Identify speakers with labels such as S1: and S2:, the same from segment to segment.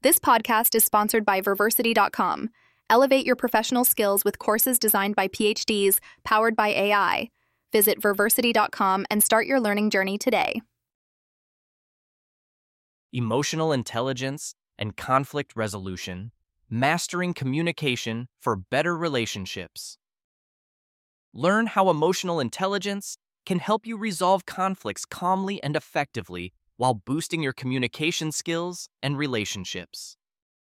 S1: This podcast is sponsored by Verversity.com. Elevate your professional skills with courses designed by PhDs, powered by AI. Visit Verversity.com and start your learning journey today.
S2: Emotional intelligence and conflict resolution, mastering communication for better relationships. Learn how emotional intelligence can help you resolve conflicts calmly and effectively while boosting your communication skills and relationships.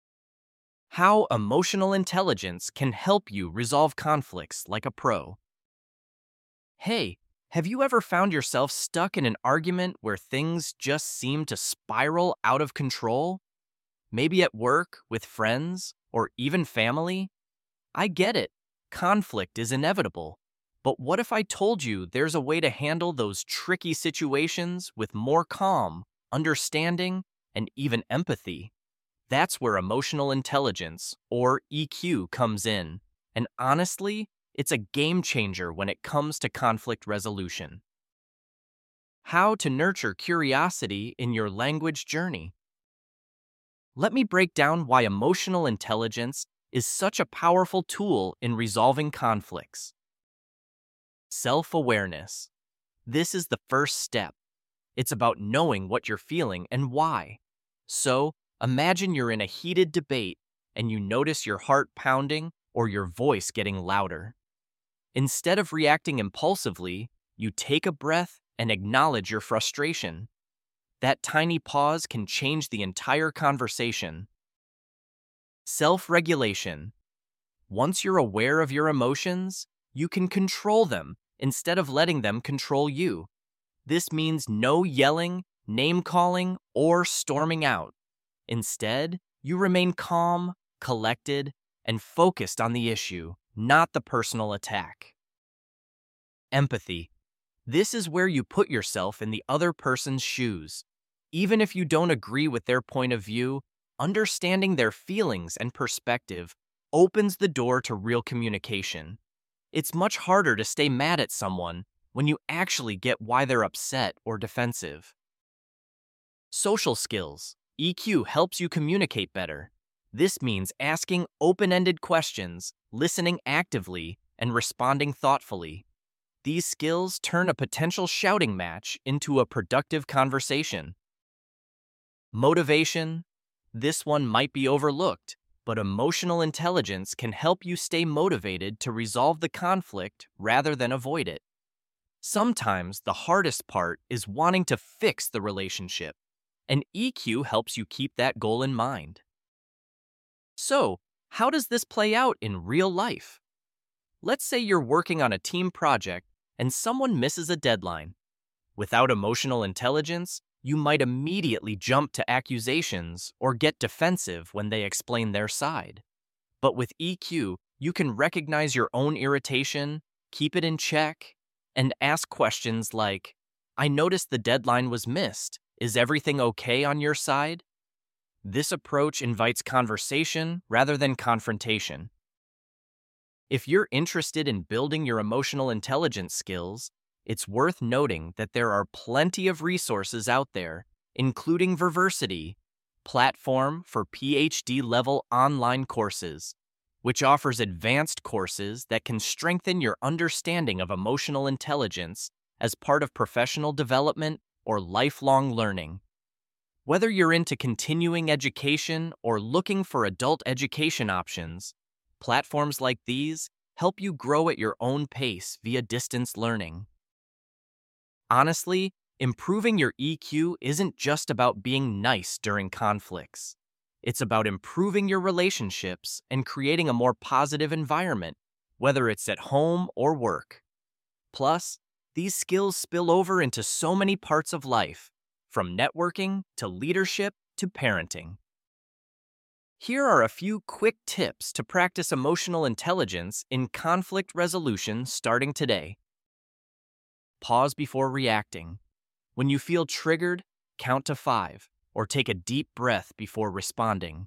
S2: How emotional intelligence can help you resolve conflicts like a pro. Hey, have you ever found yourself stuck in an argument where things just seem to spiral out of control? Maybe at work, with friends, or even family? I get it. Conflict is inevitable. But what if I told you there's a way to handle those tricky situations with more calm, understanding, and even empathy? That's where emotional intelligence, or EQ, comes in. And honestly, it's a game changer when it comes to conflict resolution. How to nurture curiosity in your language journey. Let me break down why emotional intelligence is such a powerful tool in resolving conflicts. Self-awareness. This is the first step. It's about knowing what you're feeling and why. So, imagine you're in a heated debate and you notice your heart pounding or your voice getting louder. Instead of reacting impulsively, you take a breath and acknowledge your frustration. That tiny pause can change the entire conversation. Self-regulation. Once you're aware of your emotions, you can control them instead of letting them control you. This means no yelling, name-calling, or storming out. Instead, you remain calm, collected, and focused on the issue, not the personal attack. Empathy. This is where you put yourself in the other person's shoes. Even if you don't agree with their point of view, understanding their feelings and perspective opens the door to real communication. It's much harder to stay mad at someone when you actually get why they're upset or defensive. Social skills. EQ helps you communicate better. This means asking open-ended questions, listening actively, and responding thoughtfully. These skills turn a potential shouting match into a productive conversation. Motivation. This one might be overlooked, but emotional intelligence can help you stay motivated to resolve the conflict rather than avoid it. Sometimes the hardest part is wanting to fix the relationship, and EQ helps you keep that goal in mind. So, how does this play out in real life? Let's say you're working on a team project and someone misses a deadline. Without emotional intelligence, you might immediately jump to accusations or get defensive when they explain their side. But with EQ, you can recognize your own irritation, keep it in check, and ask questions like, "I noticed the deadline was missed. Is everything okay on your side?" This approach invites conversation rather than confrontation. If you're interested in building your emotional intelligence skills, it's worth noting that there are plenty of resources out there, including Verversity, platform for PhD-level online courses, which offers advanced courses that can strengthen your understanding of emotional intelligence as part of professional development or lifelong learning. Whether you're into continuing education or looking for adult education options, platforms like these help you grow at your own pace via distance learning. Honestly, improving your EQ isn't just about being nice during conflicts. It's about improving your relationships and creating a more positive environment, whether it's at home or work. Plus, these skills spill over into so many parts of life, from networking to leadership to parenting. Here are a few quick tips to practice emotional intelligence in conflict resolution starting today. Pause before reacting. When you feel triggered, count to 5, or take a deep breath before responding.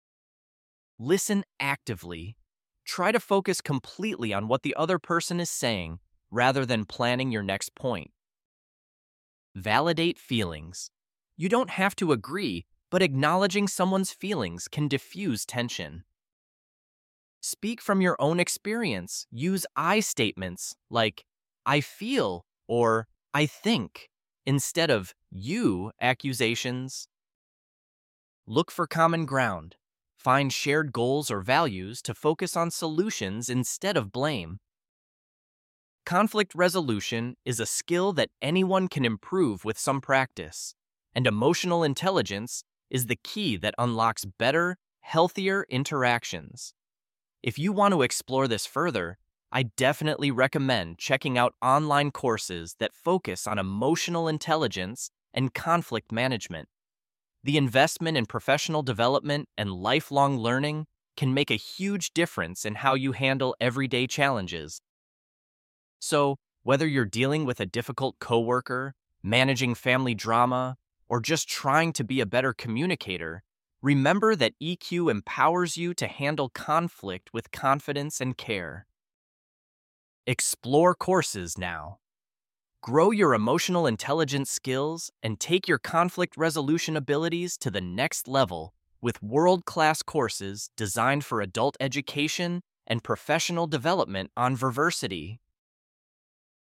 S2: Listen actively. Try to focus completely on what the other person is saying, rather than planning your next point. Validate feelings. You don't have to agree, but acknowledging someone's feelings can diffuse tension. Speak from your own experience. Use I statements like, I feel or I think, instead of you accusations. Look for common ground. Find shared goals or values to focus on solutions instead of blame. Conflict resolution is a skill that anyone can improve with some practice, and emotional intelligence is the key that unlocks better, healthier interactions. If you want to explore this further, I definitely recommend checking out online courses that focus on emotional intelligence and conflict management. The investment in professional development and lifelong learning can make a huge difference in how you handle everyday challenges. So, whether you're dealing with a difficult coworker, managing family drama, or just trying to be a better communicator, remember that EQ empowers you to handle conflict with confidence and care. Explore courses now. Grow your emotional intelligence skills and take your conflict resolution abilities to the next level with world-class courses designed for adult education and professional development on Verversity.